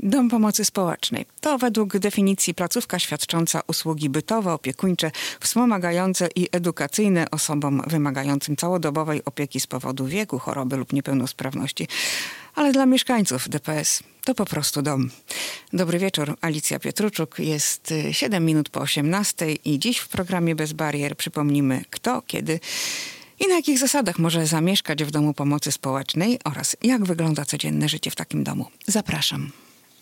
Dom pomocy społecznej to według definicji placówka świadcząca usługi bytowe, opiekuńcze, wspomagające i edukacyjne osobom wymagającym całodobowej opieki z powodu wieku, choroby lub niepełnosprawności. Ale dla mieszkańców DPS to po prostu dom. Dobry wieczór, Alicja Pietruczuk. Jest 7 minut po 18 i dziś w programie Bez Barier przypomnimy kto, kiedy i na jakich zasadach może zamieszkać w domu pomocy społecznej oraz jak wygląda codzienne życie w takim domu. Zapraszam.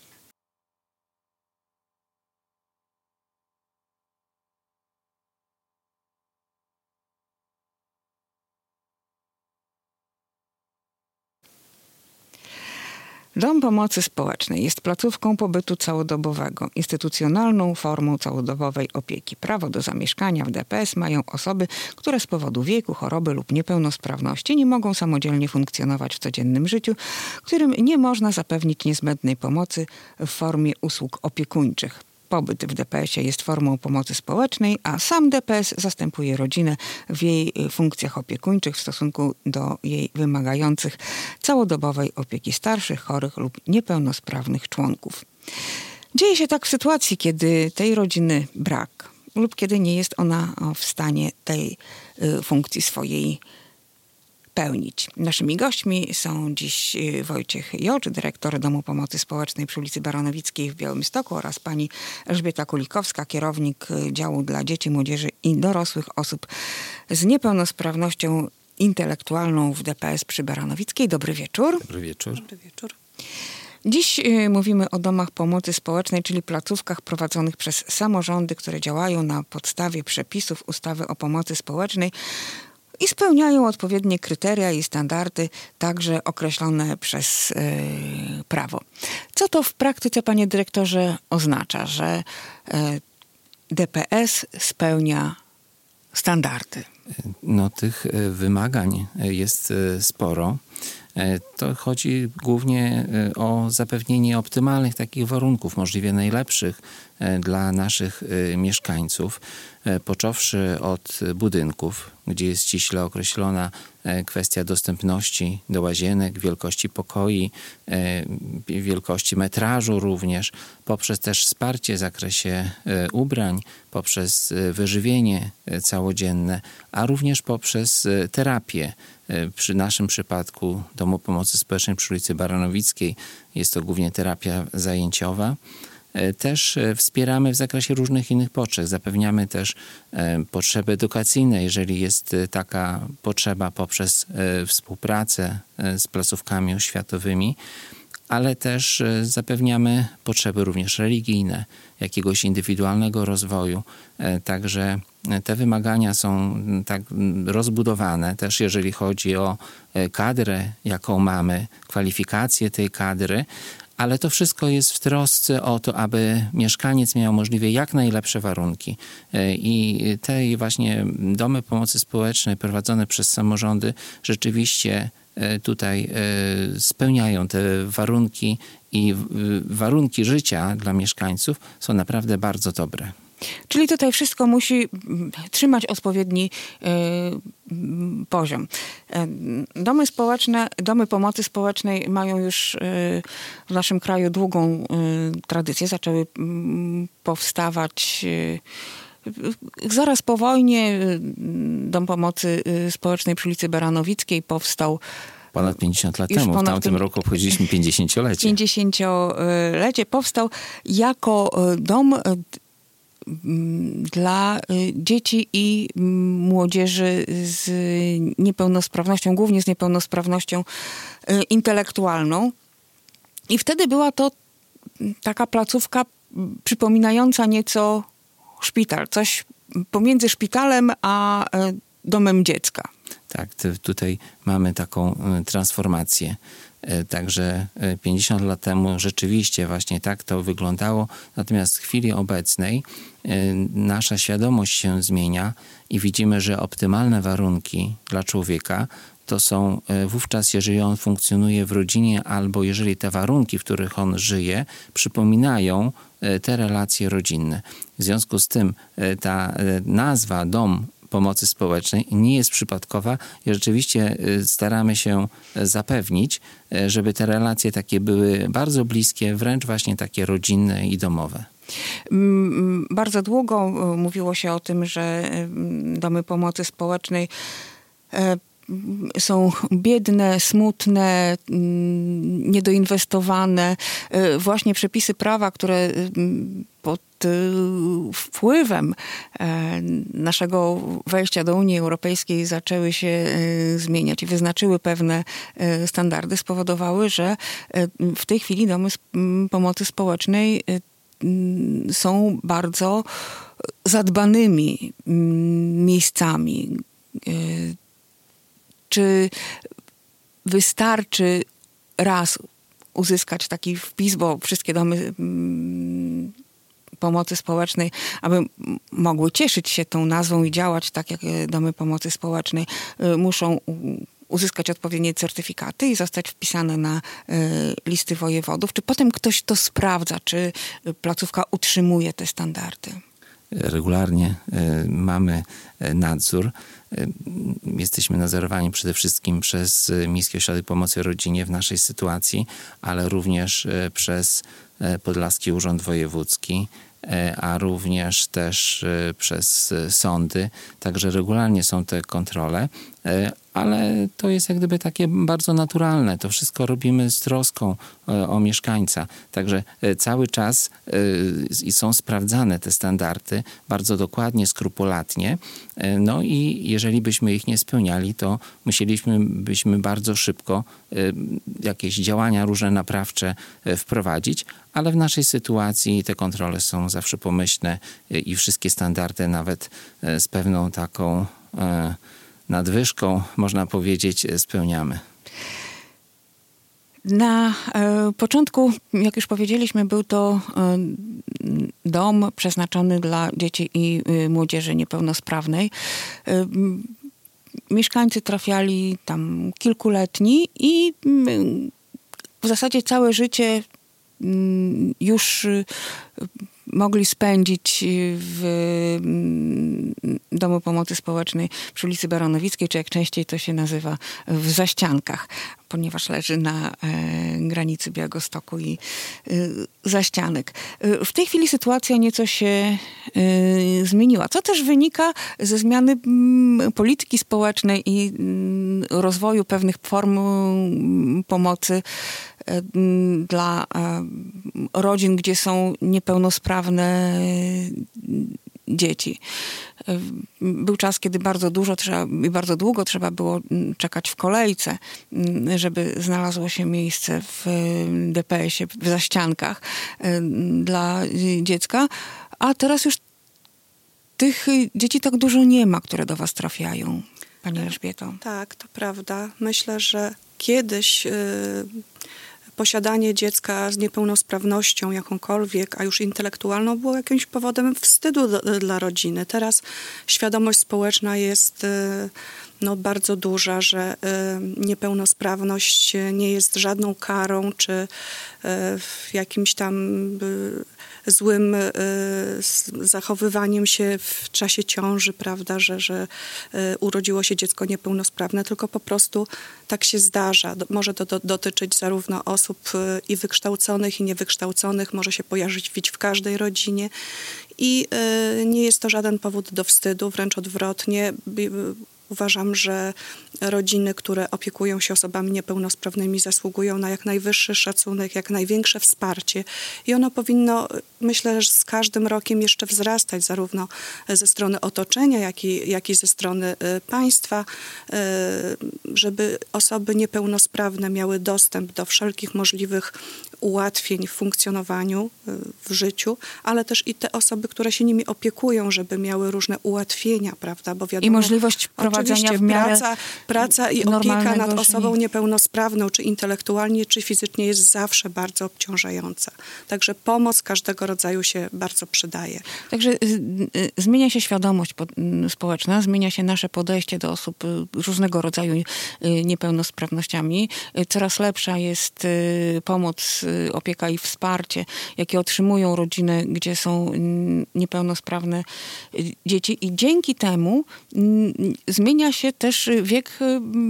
Dom pomocy społecznej jest placówką pobytu całodobowego, instytucjonalną formą całodobowej opieki. Prawo do zamieszkania w DPS mają osoby, które z powodu wieku, choroby lub niepełnosprawności nie mogą samodzielnie funkcjonować w codziennym życiu, którym nie można zapewnić niezbędnej pomocy w formie usług opiekuńczych. Pobyt w DPS-ie jest formą pomocy społecznej, a sam DPS zastępuje rodzinę w jej funkcjach opiekuńczych w stosunku do jej wymagających całodobowej opieki starszych, chorych lub niepełnosprawnych członków. Dzieje się tak w sytuacji, kiedy tej rodziny brak lub kiedy nie jest ona w stanie tej funkcji swojej pełnić. Naszymi gośćmi są dziś Wojciech Jocz, dyrektor Domu Pomocy Społecznej przy ulicy Baronowickiej w Białymstoku oraz pani Elżbieta Kulikowska, kierownik działu dla dzieci, młodzieży i dorosłych osób z niepełnosprawnością intelektualną w DPS przy Baronowickiej. Dobry wieczór. Dobry wieczór. Dobry wieczór. Dziś mówimy o domach pomocy społecznej, czyli placówkach prowadzonych przez samorządy, które działają na podstawie przepisów ustawy o pomocy społecznej i spełniają odpowiednie kryteria i standardy, także określone przez prawo. Co to w praktyce, panie dyrektorze, oznacza, że DPS spełnia standardy? No, tych wymagań jest sporo. To chodzi głównie o zapewnienie optymalnych takich warunków, możliwie najlepszych dla naszych mieszkańców, począwszy od budynków, gdzie jest ściśle określona kwestia dostępności do łazienek, wielkości pokoi, wielkości metrażu również, poprzez też wsparcie w zakresie ubrań, poprzez wyżywienie całodzienne, a również poprzez terapię. Przy naszym przypadku Domu Pomocy Społecznej przy ulicy Baronowickiej jest to głównie terapia zajęciowa. Też wspieramy w zakresie różnych innych potrzeb. Zapewniamy też potrzeby edukacyjne, jeżeli jest taka potrzeba, poprzez współpracę z placówkami oświatowymi, ale też zapewniamy potrzeby również religijne, jakiegoś indywidualnego rozwoju. Także te wymagania są tak rozbudowane, też jeżeli chodzi o kadrę, jaką mamy, kwalifikację tej kadry, ale to wszystko jest w trosce o to, aby mieszkaniec miał możliwie jak najlepsze warunki. I te właśnie domy pomocy społecznej prowadzone przez samorządy rzeczywiście tutaj spełniają te warunki i warunki życia dla mieszkańców są naprawdę bardzo dobre. Czyli tutaj wszystko musi trzymać odpowiedni poziom. Domy pomocy społecznej mają już w naszym kraju długą tradycję. Zaczęły powstawać zaraz po wojnie. Dom pomocy społecznej przy ulicy Baranowickiej powstał ponad 50 lat temu. W tamtym roku obchodziliśmy 50-lecie. 50-lecie powstał jako dom dla dzieci i młodzieży z niepełnosprawnością, głównie z niepełnosprawnością intelektualną. I wtedy była to taka placówka przypominająca nieco szpital. Coś pomiędzy szpitalem a domem dziecka. Tak, tutaj mamy taką transformację. Także 50 lat temu rzeczywiście właśnie tak to wyglądało. Natomiast w chwili obecnej nasza świadomość się zmienia i widzimy, że optymalne warunki dla człowieka to są wówczas, jeżeli on funkcjonuje w rodzinie albo jeżeli te warunki, w których on żyje, przypominają te relacje rodzinne. W związku z tym ta nazwa Dom pomocy społecznej nie jest przypadkowa i rzeczywiście staramy się zapewnić, żeby te relacje takie były bardzo bliskie, wręcz właśnie takie rodzinne i domowe. Bardzo długo mówiło się o tym, że domy pomocy społecznej są biedne, smutne, niedoinwestowane. Właśnie przepisy prawa, które pod wpływem naszego wejścia do Unii Europejskiej zaczęły się zmieniać i wyznaczyły pewne standardy, spowodowały, że w tej chwili domy pomocy społecznej są bardzo zadbanymi miejscami. Czy wystarczy raz uzyskać taki wpis, bo wszystkie domy pomocy społecznej, aby mogły cieszyć się tą nazwą i działać tak jak domy pomocy społecznej, muszą uzyskać odpowiednie certyfikaty i zostać wpisane na listy wojewodów? Czy potem ktoś to sprawdza, czy placówka utrzymuje te standardy? Regularnie mamy nadzór. Jesteśmy nadzorowani przede wszystkim przez Miejski Ośrodek Pomocy Rodzinie w naszej sytuacji, ale również przez Podlaski Urząd Wojewódzki, a również też przez sądy. Także regularnie są te kontrole, ale to jest jak gdyby takie bardzo naturalne. To wszystko robimy z troską o mieszkańca. Także cały czas są sprawdzane te standardy bardzo dokładnie, skrupulatnie. No i jeżeli byśmy ich nie spełniali, to musielibyśmy bardzo szybko jakieś działania różne naprawcze wprowadzić, ale w naszej sytuacji te kontrole są zawsze pomyślne i wszystkie standardy nawet z pewną taką nadwyżką, można powiedzieć, spełniamy. Na początku, jak już powiedzieliśmy, był to dom przeznaczony dla dzieci i młodzieży niepełnosprawnej. Mieszkańcy trafiali tam kilkuletni i w zasadzie całe życie już mogli spędzić w Domu Pomocy Społecznej przy ulicy Baronowickiej, czy jak częściej to się nazywa, w Zaściankach, ponieważ leży na granicy Białegostoku i Zaścianek. W tej chwili sytuacja nieco się zmieniła, co też wynika ze zmiany polityki społecznej i rozwoju pewnych form pomocy dla rodzin, gdzie są niepełnosprawne dzieci. Był czas, kiedy bardzo długo trzeba było czekać w kolejce, żeby znalazło się miejsce w DPS-ie, w Zaściankach dla dziecka, a teraz już tych dzieci tak dużo nie ma, które do was trafiają. Pani Elżbieto. Tak, to prawda. Myślę, że kiedyś posiadanie dziecka z niepełnosprawnością jakąkolwiek, a już intelektualną, było jakimś powodem wstydu dla rodziny. Teraz świadomość społeczna jest bardzo duża, że niepełnosprawność nie jest żadną karą, czy jakimś tam złym zachowywaniem się w czasie ciąży, prawda, że urodziło się dziecko niepełnosprawne, tylko po prostu tak się zdarza. Może to dotyczyć zarówno osób i wykształconych, i niewykształconych, może się pojawić w każdej rodzinie i nie jest to żaden powód do wstydu, wręcz odwrotnie. Uważam, że rodziny, które opiekują się osobami niepełnosprawnymi, zasługują na jak najwyższy szacunek, jak największe wsparcie. I ono powinno, myślę, że z każdym rokiem jeszcze wzrastać, zarówno ze strony otoczenia, jak i ze strony państwa, żeby osoby niepełnosprawne miały dostęp do wszelkich możliwych ułatwień w funkcjonowaniu, w życiu, ale też i te osoby, które się nimi opiekują, żeby miały różne ułatwienia, prawda? Bo wiadomo, i możliwość prowadzenia w miarę praca i opieka nad osobą niepełnosprawną, czy intelektualnie, czy fizycznie, jest zawsze bardzo obciążająca. Także pomoc każdego rodzaju się bardzo przydaje. Także zmienia się świadomość społeczna, zmienia się nasze podejście do osób z różnego rodzaju niepełnosprawnościami. Coraz lepsza jest pomoc opieka i wsparcie, jakie otrzymują rodziny, gdzie są niepełnosprawne dzieci. I dzięki temu zmienia się też wiek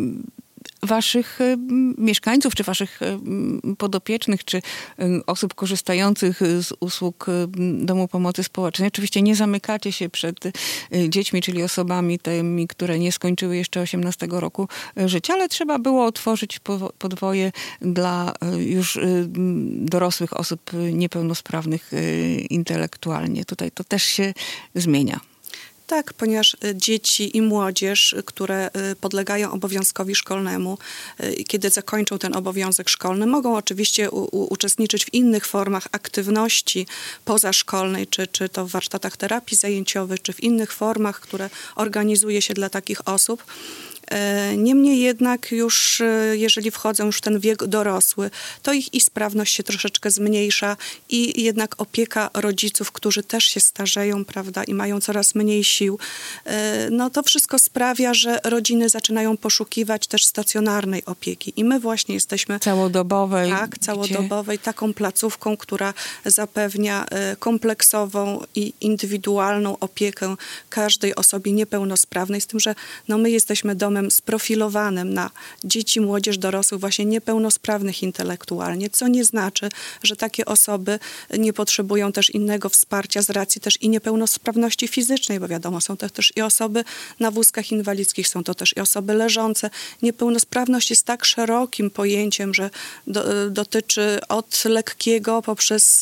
waszych mieszkańców, czy waszych podopiecznych, czy osób korzystających z usług Domu Pomocy Społecznej. Oczywiście nie zamykacie się przed dziećmi, czyli osobami tymi, które nie skończyły jeszcze 18 roku życia, ale trzeba było otworzyć podwoje dla już dorosłych osób niepełnosprawnych intelektualnie. Tutaj to też się zmienia. Tak, ponieważ dzieci i młodzież, które podlegają obowiązkowi szkolnemu, kiedy zakończą ten obowiązek szkolny, mogą oczywiście uczestniczyć w innych formach aktywności pozaszkolnej, czy to w warsztatach terapii zajęciowych, czy w innych formach, które organizuje się dla takich osób. Niemniej jednak już, jeżeli wchodzą już w ten wiek dorosły, to ich i sprawność się troszeczkę zmniejsza i jednak opieka rodziców, którzy też się starzeją, prawda, i mają coraz mniej sił, no to wszystko sprawia, że rodziny zaczynają poszukiwać też stacjonarnej opieki. I my właśnie jesteśmy całodobowej. Tak, całodobowej, taką placówką, która zapewnia kompleksową i indywidualną opiekę każdej osobie niepełnosprawnej, z tym, że no my jesteśmy domem sprofilowanym na dzieci, młodzież, dorosłych, właśnie niepełnosprawnych intelektualnie, co nie znaczy, że takie osoby nie potrzebują też innego wsparcia z racji też i niepełnosprawności fizycznej, bo wiadomo, są to też i osoby na wózkach inwalidzkich, są to też i osoby leżące. Niepełnosprawność jest tak szerokim pojęciem, że dotyczy od lekkiego poprzez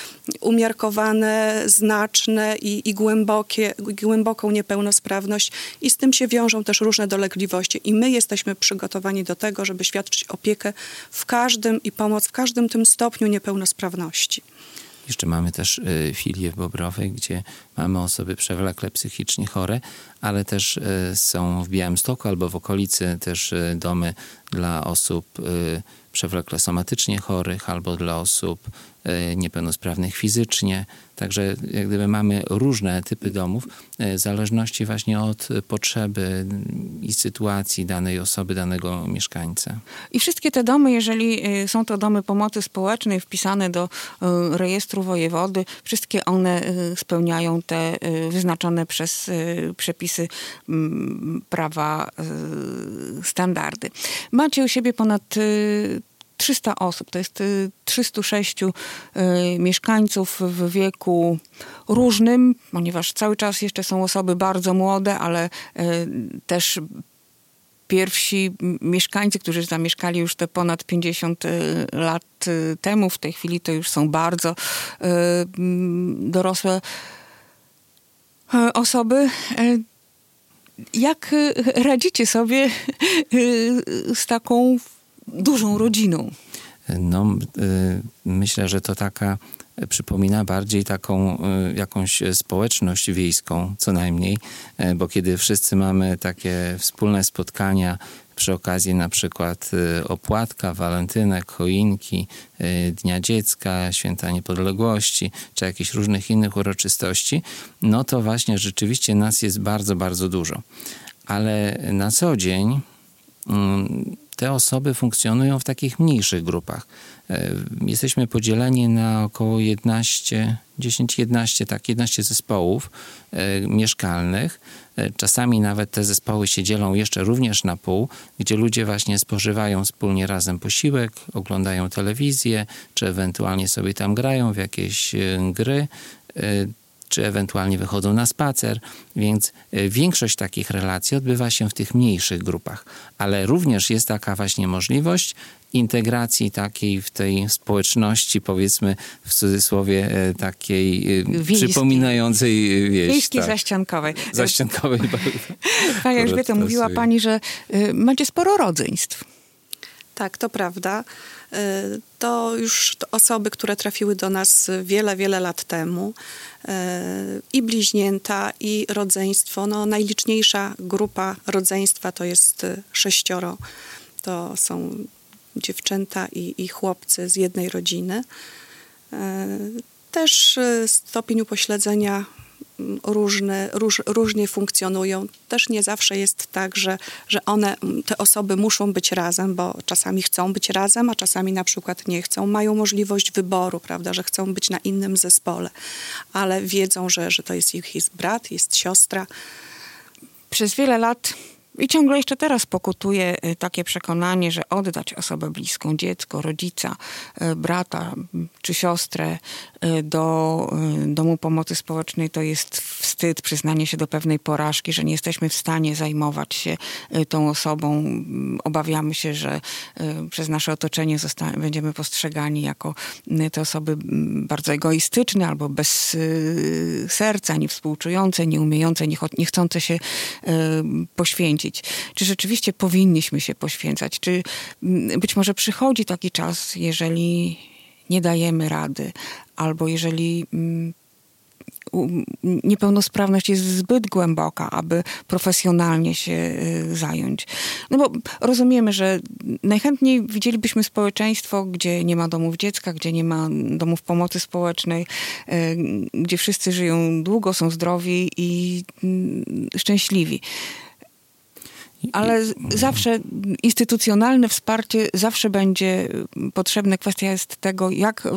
umiarkowane, znaczne i głęboką niepełnosprawność i z tym się wiążą też różne dolegliwości. I my jesteśmy przygotowani do tego, żeby świadczyć opiekę w każdym i pomoc w każdym tym stopniu niepełnosprawności. Jeszcze mamy też filię w Bobrowej, gdzie mamy osoby przewlekle psychicznie chore, ale też są w Białymstoku albo w okolicy też domy dla osób przewlekle somatycznie chorych albo dla osób niepełnosprawnych fizycznie. Także jak gdyby mamy różne typy domów w zależności właśnie od potrzeby i sytuacji danej osoby, danego mieszkańca. I wszystkie te domy, jeżeli są to domy pomocy społecznej wpisane do rejestru wojewody, wszystkie one spełniają te wyznaczone przez przepisy prawa standardy. Macie u siebie ponad 300 osób, to jest 306 mieszkańców w wieku różnym, ponieważ cały czas jeszcze są osoby bardzo młode, ale też pierwsi mieszkańcy, którzy zamieszkali już te ponad 50 lat temu, w tej chwili to już są bardzo dorosłe osoby. Jak radzicie sobie z taką dużą rodziną? No, myślę, że to taka przypomina bardziej taką jakąś społeczność wiejską, co najmniej, bo kiedy wszyscy mamy takie wspólne spotkania przy okazji na przykład opłatka, walentynek, choinki, Dnia Dziecka, Święta Niepodległości, czy jakichś różnych innych uroczystości, no to właśnie rzeczywiście nas jest bardzo, bardzo dużo. Ale na co dzień te osoby funkcjonują w takich mniejszych grupach. Jesteśmy podzieleni na około 11 zespołów mieszkalnych. Czasami nawet te zespoły się dzielą jeszcze również na pół, gdzie ludzie właśnie spożywają wspólnie razem posiłek, oglądają telewizję, czy ewentualnie sobie tam grają w jakieś gry, czy ewentualnie wychodzą na spacer, więc większość takich relacji odbywa się w tych mniejszych grupach. Ale również jest taka właśnie możliwość integracji takiej w tej społeczności, powiedzmy w cudzysłowie takiej przypominającej wieś. Wiejskiej, tak. zaściankowej. Zaściankowej. Pani Elżbieto, mówiła pani, że macie sporo rodzeństw. Tak, to prawda. To już osoby, które trafiły do nas wiele, wiele lat temu. I bliźnięta, i rodzeństwo. No, najliczniejsza grupa rodzeństwa to jest 6. To są dziewczęta i chłopcy z jednej rodziny. Też stopień upośledzenia różnie funkcjonują. Też nie zawsze jest tak, że te osoby muszą być razem, bo czasami chcą być razem, a czasami na przykład nie chcą. Mają możliwość wyboru, prawda, że chcą być na innym zespole, ale wiedzą, że to jest brat, jest siostra. Przez wiele lat i ciągle jeszcze teraz pokutuje takie przekonanie, że oddać osobę bliską, dziecko, rodzica, brata czy siostrę do domu pomocy społecznej to jest wstyd, przyznanie się do pewnej porażki, że nie jesteśmy w stanie zajmować się tą osobą. Obawiamy się, że przez nasze otoczenie będziemy postrzegani jako te osoby bardzo egoistyczne albo bez serca, niewspółczujące, nieumiejące, niechcące się poświęcić. Czy rzeczywiście powinniśmy się poświęcać? Czy być może przychodzi taki czas, jeżeli nie dajemy rady, albo jeżeli niepełnosprawność jest zbyt głęboka, aby profesjonalnie się zająć. No bo rozumiemy, że najchętniej widzielibyśmy społeczeństwo, gdzie nie ma domów dziecka, gdzie nie ma domów pomocy społecznej, gdzie wszyscy żyją długo, są zdrowi i szczęśliwi. Ale zawsze instytucjonalne wsparcie zawsze będzie potrzebne. Kwestia jest tego, jak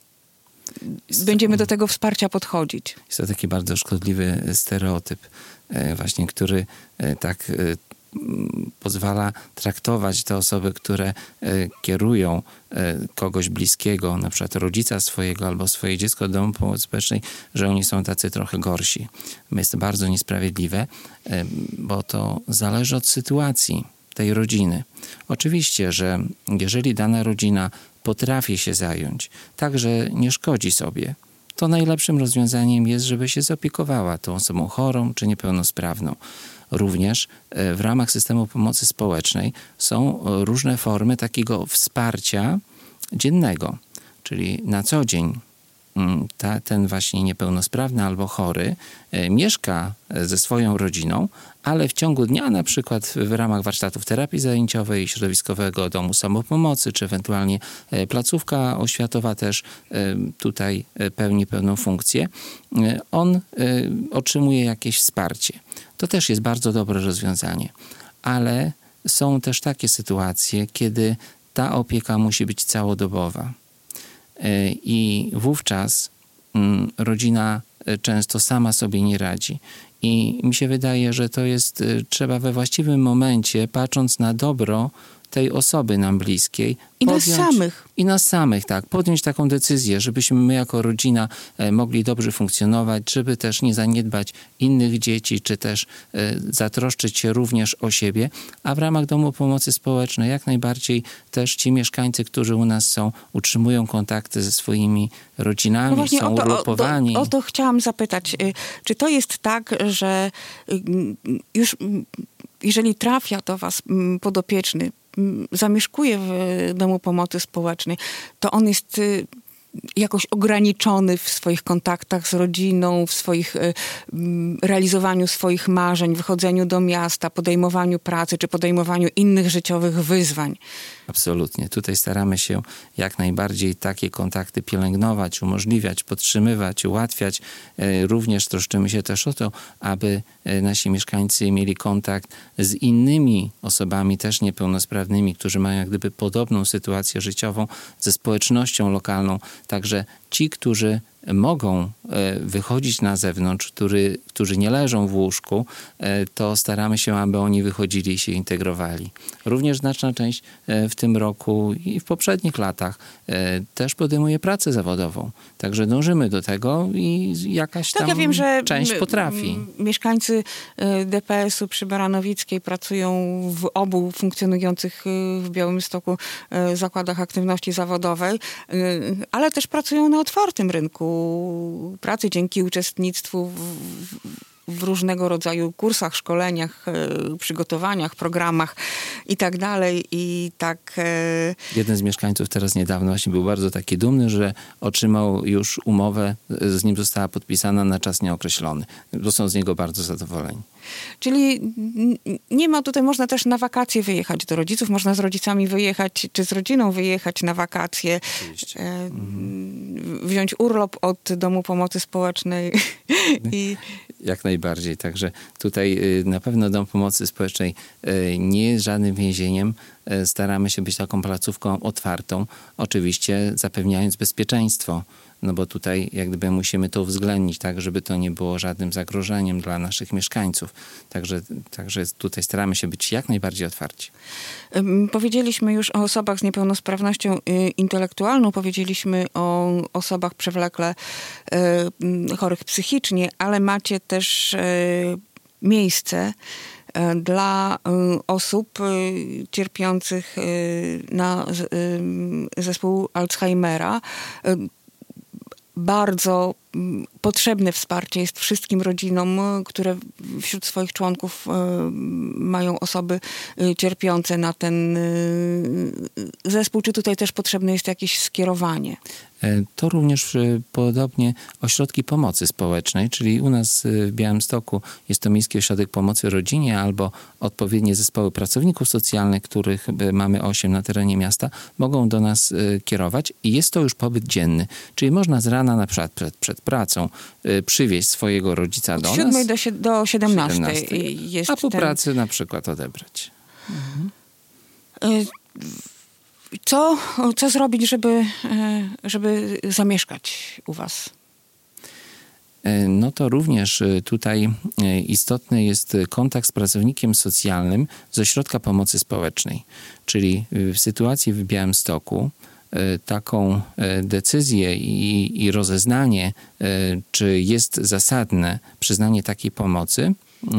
będziemy do tego wsparcia podchodzić. Jest to taki bardzo szkodliwy stereotyp właśnie, który tak pozwala traktować te osoby, które kierują kogoś bliskiego, na przykład rodzica swojego albo swoje dziecko do domu pomocy społecznej, że oni są tacy trochę gorsi. Jest to bardzo niesprawiedliwe, bo to zależy od sytuacji tej rodziny. Oczywiście, że jeżeli dana rodzina potrafi się zająć, tak, że nie szkodzi sobie, to najlepszym rozwiązaniem jest, żeby się zaopiekowała tą osobą chorą czy niepełnosprawną. Również w ramach systemu pomocy społecznej są różne formy takiego wsparcia dziennego, czyli na co dzień ten właśnie niepełnosprawny albo chory mieszka ze swoją rodziną, ale w ciągu dnia, na przykład w ramach warsztatów terapii zajęciowej, środowiskowego domu samopomocy, czy ewentualnie placówka oświatowa też tutaj pełni pełną funkcję, on otrzymuje jakieś wsparcie. To też jest bardzo dobre rozwiązanie, ale są też takie sytuacje, kiedy ta opieka musi być całodobowa. I wówczas rodzina często sama sobie nie radzi. I mi się wydaje, że to jest, trzeba we właściwym momencie, patrząc na dobro tej osoby nam bliskiej. I nas samych. I nas samych, tak. Podjąć taką decyzję, żebyśmy my jako rodzina mogli dobrze funkcjonować, żeby też nie zaniedbać innych dzieci, czy też zatroszczyć się również o siebie. A w ramach Domu Pomocy Społecznej jak najbardziej też ci mieszkańcy, którzy u nas są, utrzymują kontakty ze swoimi rodzinami, no są urlopowani. O to chciałam zapytać. Czy to jest tak, że już jeżeli trafia do was podopieczny, zamieszkuje w Domu Pomocy Społecznej, to on jest jakoś ograniczony w swoich kontaktach z rodziną, w swoich realizowaniu swoich marzeń, wychodzeniu do miasta, podejmowaniu pracy, czy podejmowaniu innych życiowych wyzwań. Absolutnie. Tutaj staramy się jak najbardziej takie kontakty pielęgnować, umożliwiać, podtrzymywać, ułatwiać. Również troszczymy się też o to, aby nasi mieszkańcy mieli kontakt z innymi osobami też niepełnosprawnymi, którzy mają jak gdyby podobną sytuację życiową, ze społecznością lokalną. Także ci, którzy mogą wychodzić na zewnątrz, którzy nie leżą w łóżku, to staramy się, aby oni wychodzili i się integrowali. Również znaczna część w tym roku i w poprzednich latach też podejmuje pracę zawodową. Także dążymy do tego i jakaś tam ja wiem, że część potrafi. Mieszkańcy DPS-u przy Baranowickiej pracują w obu funkcjonujących w Białymstoku zakładach aktywności zawodowej, ale też pracują na otwartym rynku pracy dzięki uczestnictwu w różnego rodzaju kursach, szkoleniach, przygotowaniach, programach i tak dalej. I tak... Jeden z mieszkańców teraz niedawno właśnie był bardzo taki dumny, że otrzymał już umowę, z nim została podpisana na czas nieokreślony. Bo są z niego bardzo zadowoleni. Czyli nie ma tutaj, można też na wakacje wyjechać do rodziców, można z rodzicami wyjechać, czy z rodziną wyjechać na wakacje. Oczywiście. Wziąć urlop od Domu Pomocy Społecznej. Jak najbardziej. Także tutaj na pewno Dom Pomocy Społecznej nie jest żadnym więzieniem. Staramy się być taką placówką otwartą, oczywiście zapewniając bezpieczeństwo. No bo tutaj jak gdyby musimy to uwzględnić, tak, żeby to nie było żadnym zagrożeniem dla naszych mieszkańców. Także tutaj staramy się być jak najbardziej otwarci. Powiedzieliśmy już o osobach z niepełnosprawnością intelektualną, powiedzieliśmy o osobach przewlekle chorych psychicznie, ale macie też miejsce dla osób cierpiących na zespół Alzheimera. Bardzo potrzebne wsparcie jest wszystkim rodzinom, które wśród swoich członków mają osoby cierpiące na ten zespół. Czy tutaj też potrzebne jest jakieś skierowanie? To również podobnie ośrodki pomocy społecznej, czyli u nas w Białymstoku jest to Miejski Ośrodek Pomocy Rodzinie albo odpowiednie zespoły pracowników socjalnych, których mamy 8 na terenie miasta, mogą do nas kierować i jest to już pobyt dzienny. Czyli można z rana na przykład przed pracą przywieźć swojego rodzica do nas. Od 7 do 17 jest a po pracy na przykład odebrać. Co zrobić, żeby zamieszkać u was? No to również tutaj istotny jest kontakt z pracownikiem socjalnym z Ośrodka Pomocy Społecznej. Czyli w sytuacji w Białymstoku taką decyzję i rozeznanie, czy jest zasadne przyznanie takiej pomocy,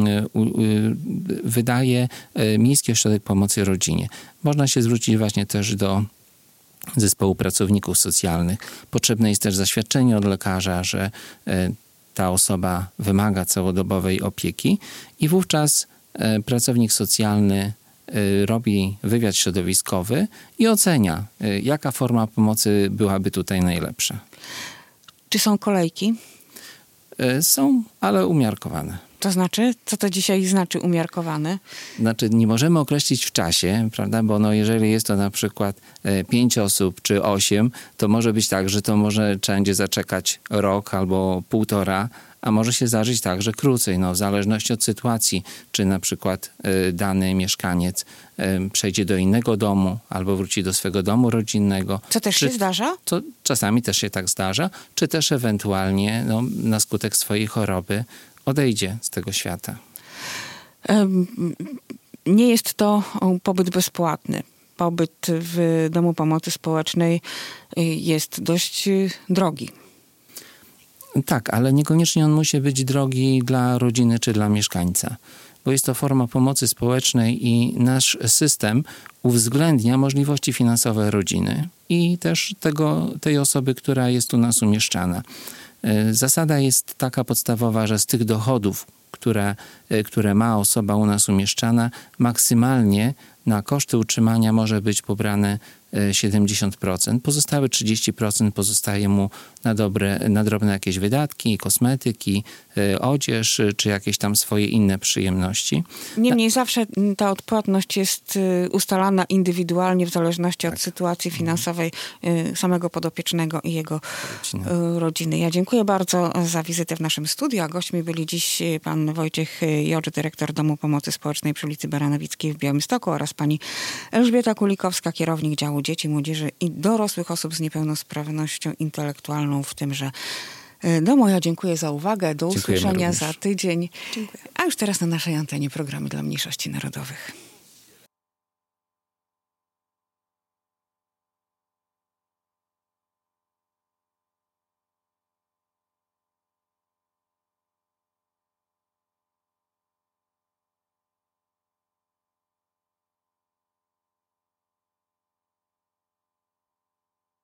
wydaje Miejski Ośrodek Pomocy Rodzinie. Można się zwrócić właśnie też do zespołu pracowników socjalnych. Potrzebne jest też zaświadczenie od lekarza, że ta osoba wymaga całodobowej opieki i wówczas pracownik socjalny robi wywiad środowiskowy i ocenia, jaka forma pomocy byłaby tutaj najlepsza. Czy są kolejki? Są, ale umiarkowane. To znaczy? Co to dzisiaj znaczy umiarkowane? Znaczy nie możemy określić w czasie, prawda? Bo jeżeli jest to na przykład 5 osób czy 8, to może być tak, że to może trzeba będzie zaczekać rok albo 1,5, a może się zdarzyć tak, że krócej, w zależności od sytuacji, czy na przykład dany mieszkaniec przejdzie do innego domu albo wróci do swego domu rodzinnego. Co też się zdarza? To czasami też się tak zdarza, czy też ewentualnie na skutek swojej choroby odejdzie z tego świata. Nie jest to pobyt bezpłatny. Pobyt w Domu Pomocy Społecznej jest dość drogi. Tak, ale niekoniecznie on musi być drogi dla rodziny czy dla mieszkańca, bo jest to forma pomocy społecznej i nasz system uwzględnia możliwości finansowe rodziny i też tej osoby, która jest u nas umieszczana. Zasada jest taka podstawowa, że z tych dochodów, które ma osoba u nas umieszczana, maksymalnie na koszty utrzymania może być pobrane 70%. Pozostałe 30% pozostaje mu na drobne jakieś wydatki, kosmetyki, odzież, czy jakieś tam swoje inne przyjemności. Niemniej zawsze ta odpłatność jest ustalana indywidualnie w zależności od sytuacji finansowej samego podopiecznego i jego rodziny. Ja dziękuję bardzo za wizytę w naszym studiu, a gośćmi byli dziś pan Wojciech Jodż, dyrektor Domu Pomocy Społecznej przy ulicy Baranowickiej w Białymstoku oraz pani Elżbieta Kulikowska, kierownik działu dzieci, młodzieży i dorosłych osób z niepełnosprawnością intelektualną w tymże domu. Ja dziękuję za uwagę. Do usłyszenia za tydzień. Dziękuję. A już teraz na naszej antenie programy dla mniejszości narodowych.